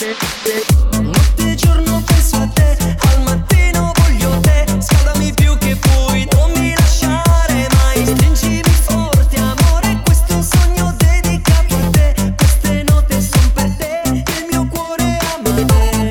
Notte e giorno penso a te, al mattino voglio te. Scaldami più che puoi, non mi lasciare mai. Stringimi forte amore, questo sogno dedicato a te. Queste note son per te, il mio cuore ama te.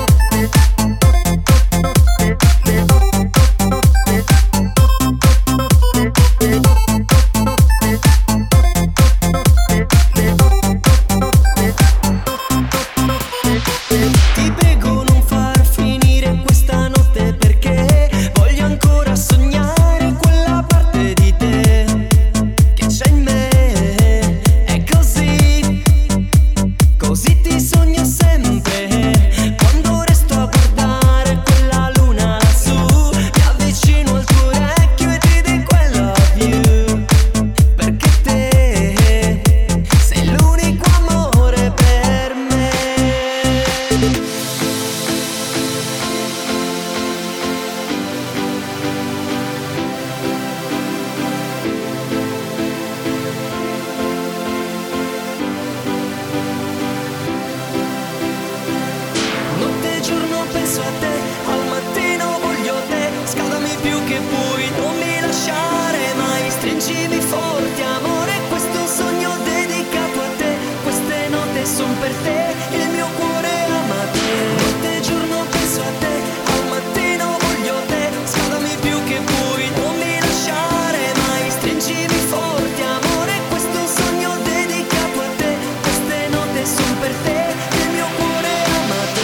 Ti prego non far finire questa notte perché voglio ancora sognare quella parte di te che c'è in me. È così, così ti sogno sempre. Quando resto a guardare quella luna lassù, mi avvicino al tuo orecchio e ti dico I love you. Perché te sei l'unico amore per me. Notte e giorno penso a te, al mattino voglio te. Scaldami più che puoi, non mi lasciare mai. Stringimi forte amore, questo sogno dedicato a te. Queste note son per te, il mio cuore ama te. Notte e giorno penso a te, al mattino voglio te. Scaldami più che puoi, non mi lasciare mai. Stringimi forte amore, questo sogno dedicato a te. Queste note son per te, il mio cuore ama te.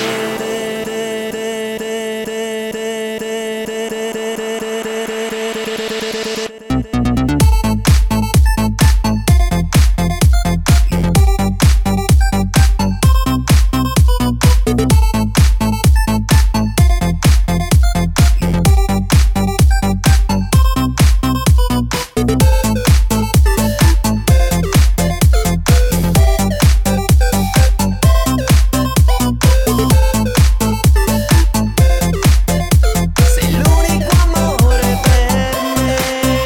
Sei l'unico amore per me.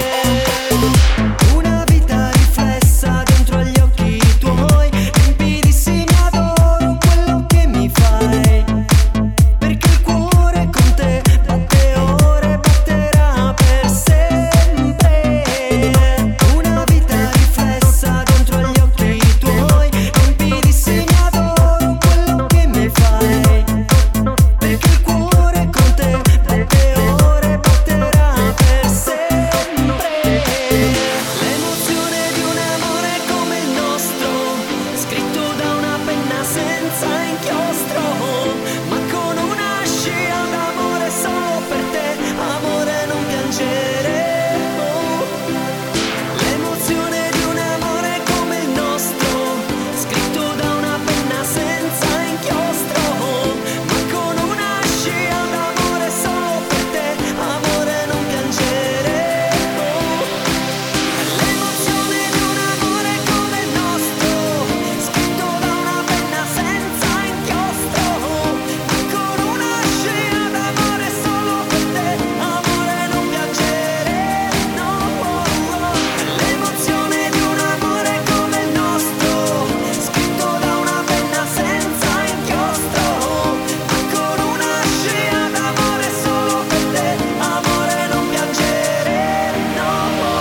Una vita riflessa dentro agli occhi tuoi, limpidissimi adoro quello che mi fai. Perché il cuore con te batte ora e batterà per sempre. Una vita riflessa dentro agli occhi tuoi, limpidissimi adoro quello che mi fai. Perché il cuore con te batte ora e batterà per sempre. L'emozione di un amore come il nostro, scritto da una penna senza inchiostro, ma con una scia d'amore solo per te. Amore non piangere, oh. L'emozione di un amore come il nostro, scritto da una penna senza inchiostro, ma con una scia d'amore solo per te. Amore non piangere, oh. L'emozione di un amore come il nostro, scritto da una penna senza inchiostro, ma con una scia d'amore solo per te. Amore non piangere, no. L'emozione di un amore come il nostro, scritto da una penna senza inchiostro, ma con una scia d'amore solo per te. Amore non piangere, no.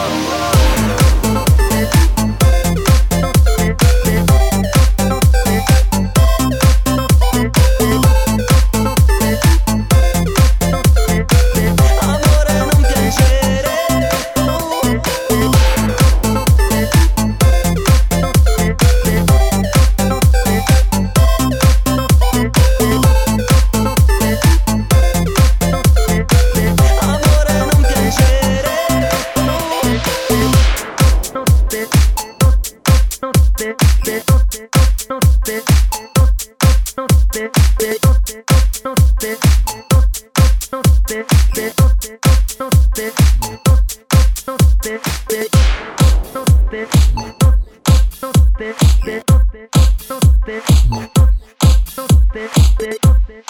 Amore non piangere, amore non piangere. Notte